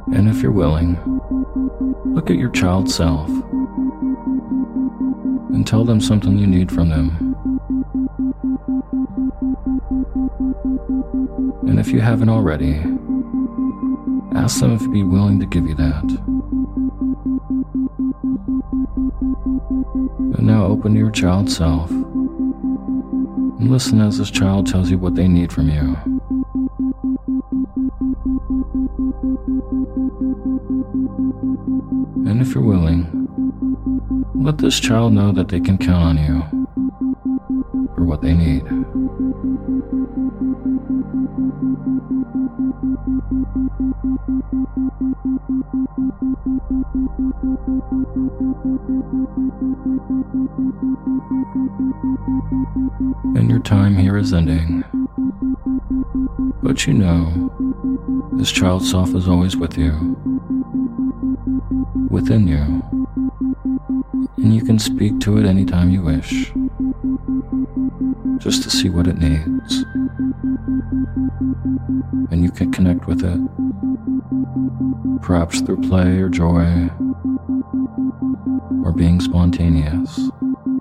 And if you're willing, look at your child self and tell them something you need from them. And if you haven't already, ask them if they'd be willing to give you that. And now open to your child self and listen as this child tells you what they need from you. And if you're willing, let this child know that they can count on you for what they need. And your time here is ending. But you know, this child self is always with you, within you, and you can speak to it anytime you wish, just to see what it needs. And you can connect with it, perhaps through play or joy, or being spontaneous.